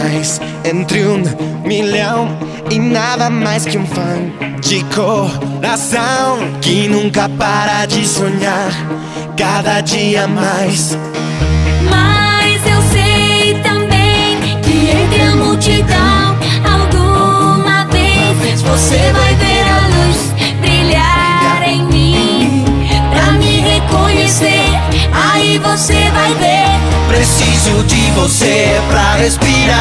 mais entre 1 milhão e nada mais que um fã de coração que nunca para de sonhar cada dia mais. Mas eu sei também que entre a multidão alguma vez você vai ver a luz brilhar em mim, pra me reconhecer, aí você vai ver. Preciso de você pra respirar.